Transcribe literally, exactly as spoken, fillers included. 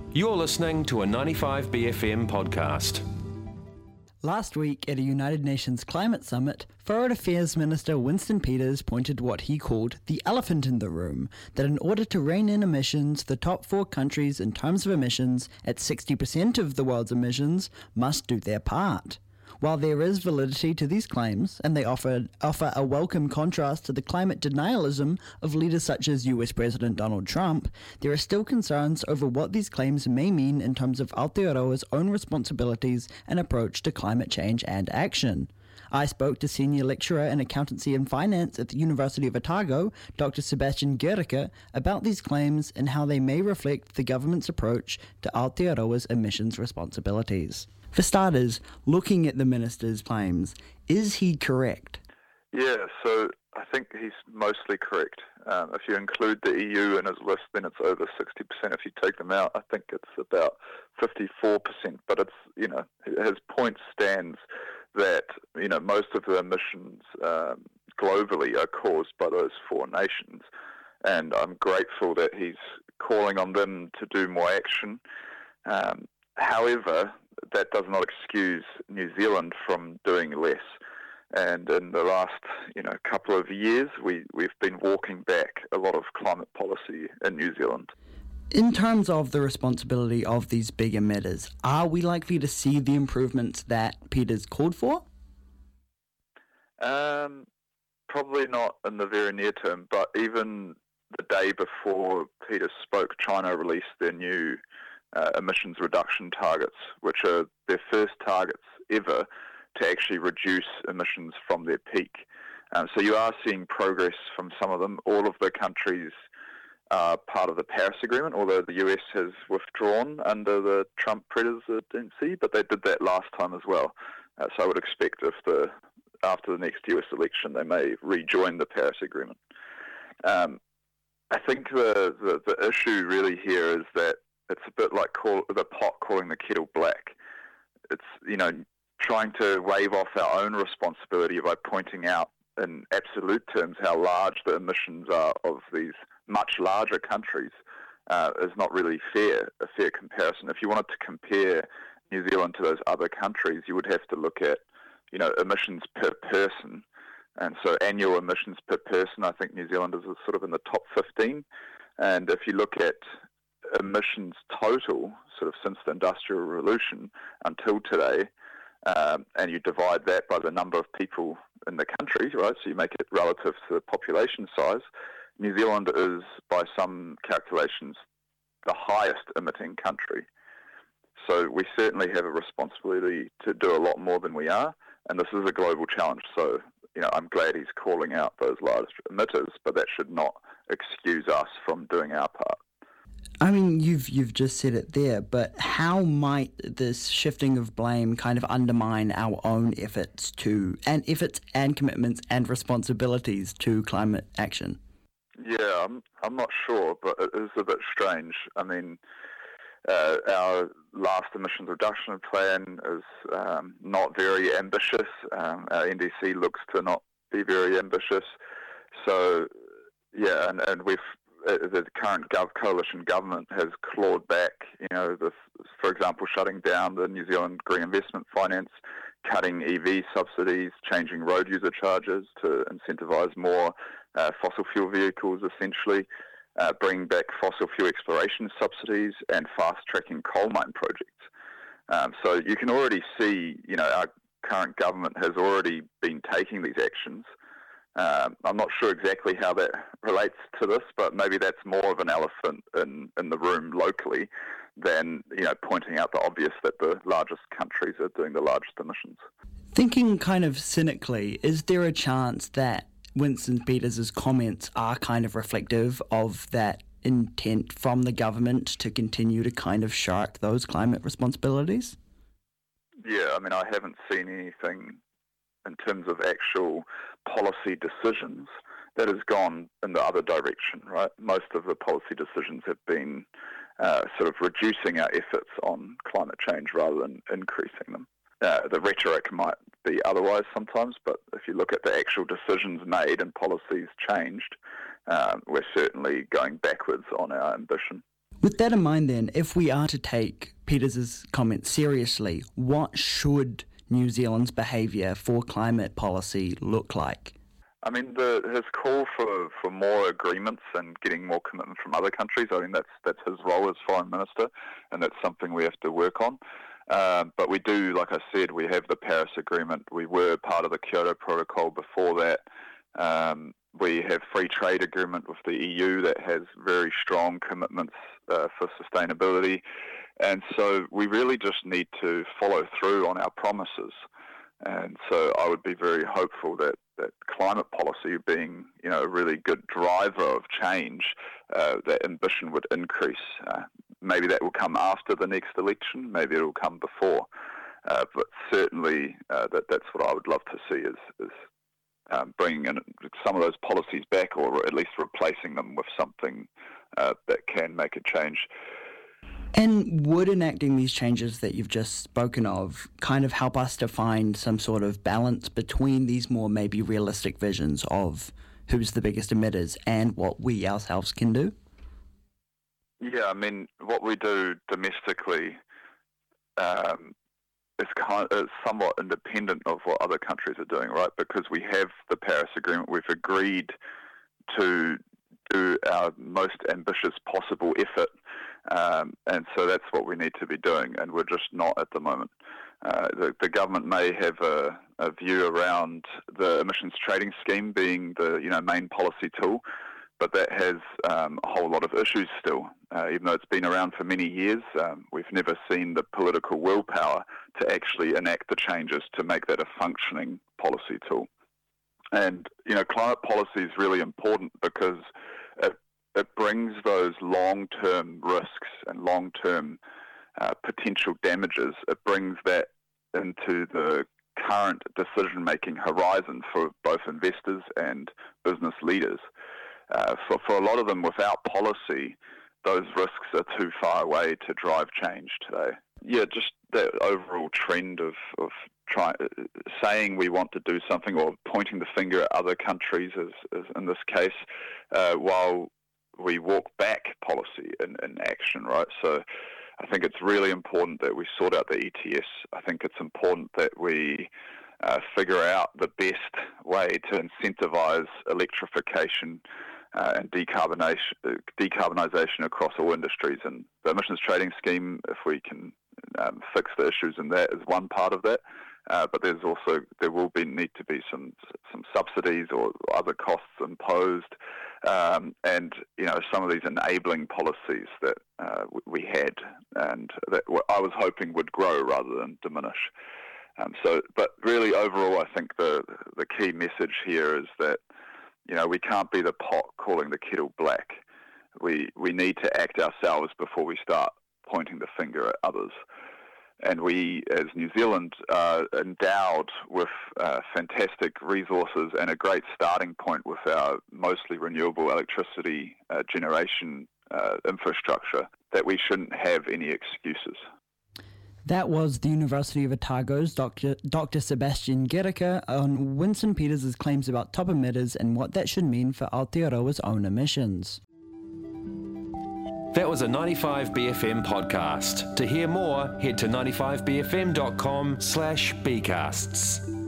You're listening to a ninety-five B F M podcast. Last week at a United Nations Climate Summit, Foreign Affairs Minister Winston Peters pointed to what he called the elephant in the room, that in order to rein in emissions, the top four countries in terms of emissions, at sixty percent of the world's emissions, must do their part. While there is validity to these claims, and they offer, offer a welcome contrast to the climate denialism of leaders such as U S President Donald Trump, there are still concerns over what these claims may mean in terms of Aotearoa's own responsibilities and approach to climate change and action. I spoke to Senior Lecturer in Accountancy and Finance at the University of Otago, Doctor Sebastian Gericke, about these claims and how they may reflect the government's approach to Aotearoa's emissions responsibilities. For starters, looking at the minister's claims, is he correct? Yeah, so I think he's mostly correct. Um, if you include the E U in his list, then it's over sixty percent. If you take them out, I think it's about fifty-four percent. But it's, you know, his point stands that, you know, most of the emissions um, globally are caused by those four nations. And I'm grateful that he's calling on them to do more action. Um, however, that does not excuse New Zealand from doing less. And in the last, you know, couple of years, we, we've been walking back a lot of climate policy in New Zealand. In terms of the responsibility of these big emitters, are we likely to see the improvements that Peters called for? Um, probably not in the very near term, but even the day before Peters spoke, China released their new Uh, emissions reduction targets, which are their first targets ever to actually reduce emissions from their peak. Um, so you are seeing progress from some of them. All of the countries are part of the Paris Agreement, although the U S has withdrawn under the Trump presidency, but they did that last time as well. Uh, so I would expect if the after the next U S election, they may rejoin the Paris Agreement. Um, I think the, the, the issue really here is that it's a bit like call, the pot calling the kettle black. It's, you know, trying to wave off our own responsibility by pointing out in absolute terms how large the emissions are of these much larger countries uh, is not really fair, a fair comparison. If you wanted to compare New Zealand to those other countries, you would have to look at, you know, emissions per person. And so annual emissions per person, I think New Zealand is sort of in the top fifteen. And if you look at emissions total, sort of since the Industrial Revolution until today, um, and you divide that by the number of people in the country, right, so you make it relative to the population size, New Zealand is, by some calculations, the highest emitting country. So we certainly have a responsibility to do a lot more than we are, and this is a global challenge. So, you know, I'm glad he's calling out those large emitters, but that should not excuse us from doing our part. I mean, you've you've just said it there, but how might this shifting of blame kind of undermine our own efforts to, and efforts and commitments and responsibilities to climate action? Yeah, I'm I'm not sure, but it is a bit strange. I mean, uh, our last emissions reduction plan is um, not very ambitious. Um, our N D C looks to not be very ambitious. So, yeah, and, and we've the current gov- coalition government has clawed back, you know, the, for example, shutting down the New Zealand Green Investment Finance, cutting E V subsidies, changing road user charges to incentivise more uh, fossil fuel vehicles, essentially, uh, bringing back fossil fuel exploration subsidies and fast-tracking coal mine projects. Um, so you can already see, you know, our current government has already been taking these actions. Um, I'm not sure exactly how that relates to this, but maybe that's more of an elephant in, in the room locally than, you know, pointing out the obvious that the largest countries are doing the largest emissions. Thinking kind of cynically, is there a chance that Winston Peters' comments are kind of reflective of that intent from the government to continue to kind of shirk those climate responsibilities? Yeah, I mean, I haven't seen anything in terms of actual policy decisions that has gone in the other direction, right? Most of the policy decisions have been uh, sort of reducing our efforts on climate change rather than increasing them. Uh, the rhetoric might be otherwise sometimes, but if you look at the actual decisions made and policies changed, uh, we're certainly going backwards on our ambition. With that in mind then, if we are to take Peters' comments seriously, what should New Zealand's behaviour for climate policy look like? I mean, the, his call for, for more agreements and getting more commitment from other countries, I mean, that's that's his role as Foreign Minister, and that's something we have to work on. Um, but we do, like I said, we have the Paris Agreement. We were part of the Kyoto Protocol before that. Um, we have free trade agreement with the E U that has very strong commitments uh, for sustainability. And so we really just need to follow through on our promises. And so I would be very hopeful that, that climate policy being, you know, a really good driver of change, uh, that ambition would increase. Uh, maybe that will come after the next election, maybe it will come before. Uh, but certainly uh, that that's what I would love to see is, is um, bringing in some of those policies back, or at least replacing them with something uh, that can make a change. And would enacting these changes that you've just spoken of kind of help us to find some sort of balance between these more maybe realistic visions of who's the biggest emitters and what we ourselves can do? Yeah, I mean, what we do domestically um, is kind of, is somewhat independent of what other countries are doing, right? Because we have the Paris Agreement, we've agreed to do our most ambitious possible effort, um, and so that's what we need to be doing, and we're just not at the moment. Uh, the, the government may have a, a view around the emissions trading scheme being the you know main policy tool, but that has um, a whole lot of issues still. Uh, even though it's been around for many years, um, we've never seen the political willpower to actually enact the changes to make that a functioning policy tool. And, you know, climate policy is really important because it, it brings those long-term risks and long-term uh, potential damages, it brings that into the current decision-making horizon for both investors and business leaders. Uh, for, for a lot of them, without policy, those risks are too far away to drive change today. Yeah, just that overall trend of, of try, saying we want to do something or pointing the finger at other countries, as, as in this case, uh, while we walk back policy in, in action, right? So I think it's really important that we sort out the E T S. I think it's important that we uh, figure out the best way to incentivize electrification Uh, and decarbonation, uh, decarbonisation across all industries. And the emissions trading scheme, if we can um, fix the issues in that, is one part of that. Uh, but there's also, there will be need to be some some subsidies or other costs imposed, um, and you know some of these enabling policies that uh, we had and that I was hoping would grow rather than diminish. Um, so, but really overall, I think the the key message here is that you know, we can't be the pot calling the kettle black. We we need to act ourselves before we start pointing the finger at others. And we, as New Zealand, are endowed with uh, fantastic resources and a great starting point with our mostly renewable electricity uh, generation uh, infrastructure, that we shouldn't have any excuses. That was the University of Otago's Doctor Doctor Sebastian Gericke on Winston Peters' claims about top emitters and what that should mean for Aotearoa's own emissions. That was a ninety-five B F M podcast. To hear more, head to ninety-five b f m dot com slash b casts.